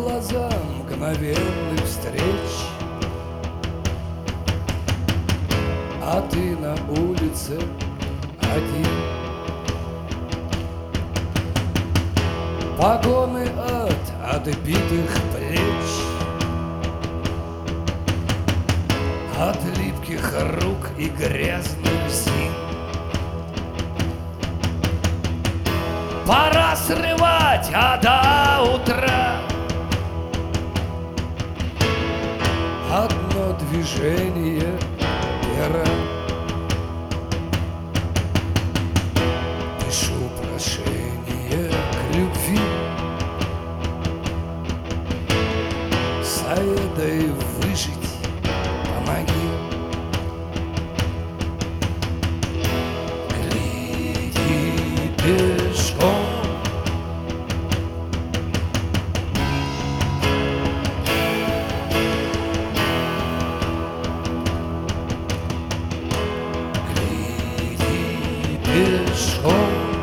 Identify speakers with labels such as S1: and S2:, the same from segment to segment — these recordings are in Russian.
S1: глаза мгновенных встреч, а ты на улице один. Погоны от отбитых плеч, от липких рук и грязных зим. Пора срывать, а до утра одно движение пера. Пишу прошение к любви, советой выжить помоги. Гляди пешком, гляди пешком.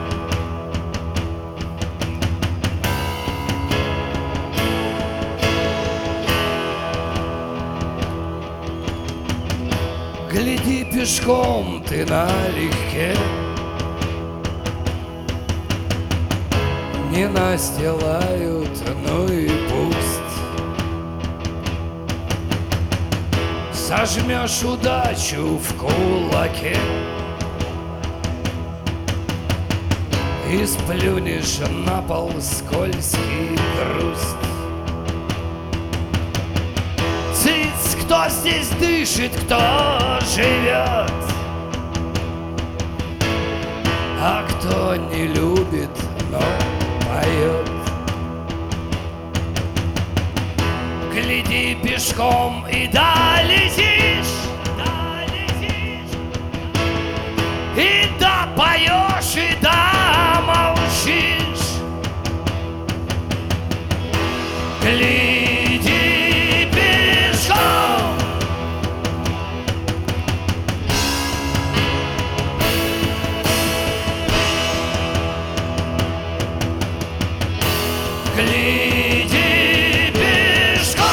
S1: Гляди пешком ты налегке, не настилают, ну и пусть. Сожмешь удачу в кулаке и сплюнешь на пол скользкий грусть. Цыц, кто здесь дышит, кто живет, а кто не любит, но поет. Гляди пешком и долетишь, и допоешь, и домолчишь. Гляди пешком, гляди пешком.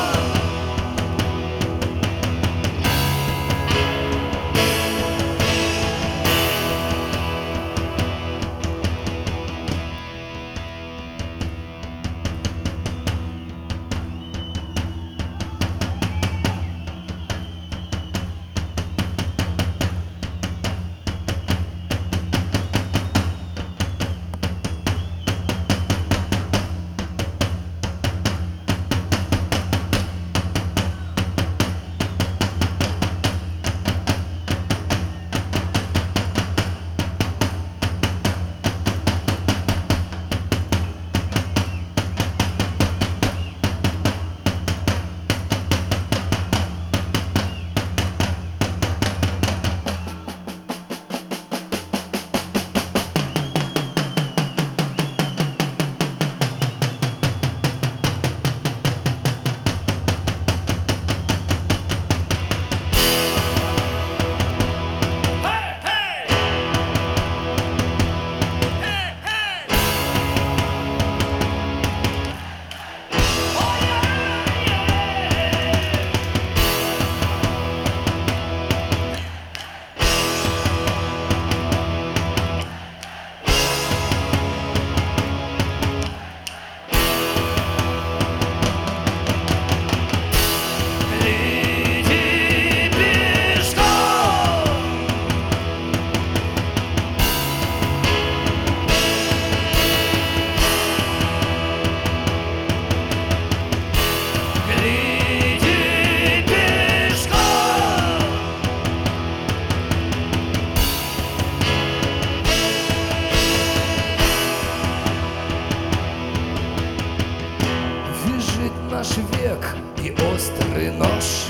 S1: Наш век и острый нож,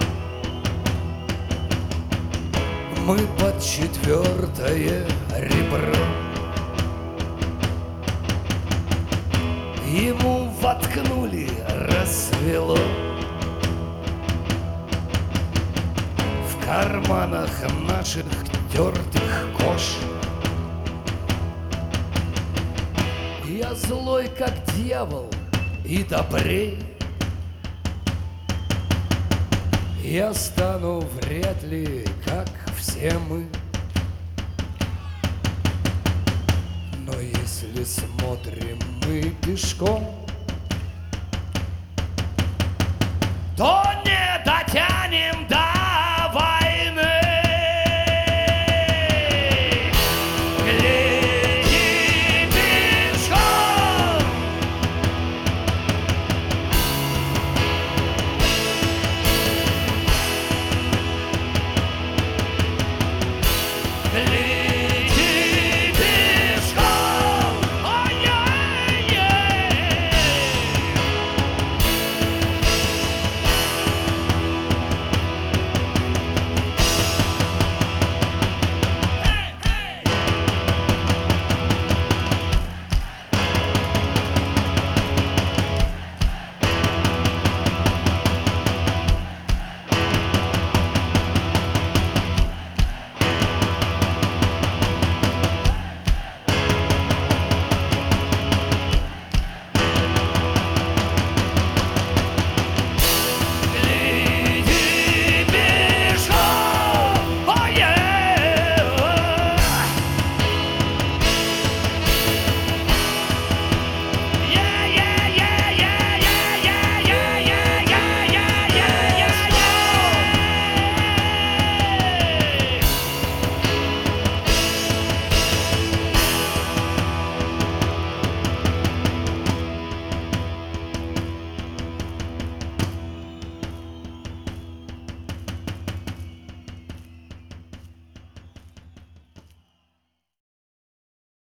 S1: мы под четвертое ребро. Ему воткнули, рассвело, в карманах наших тертых кож. Я злой, как дьявол, и добрей, я стану вряд ли, как все мы. Но если смотрим мы пешком, то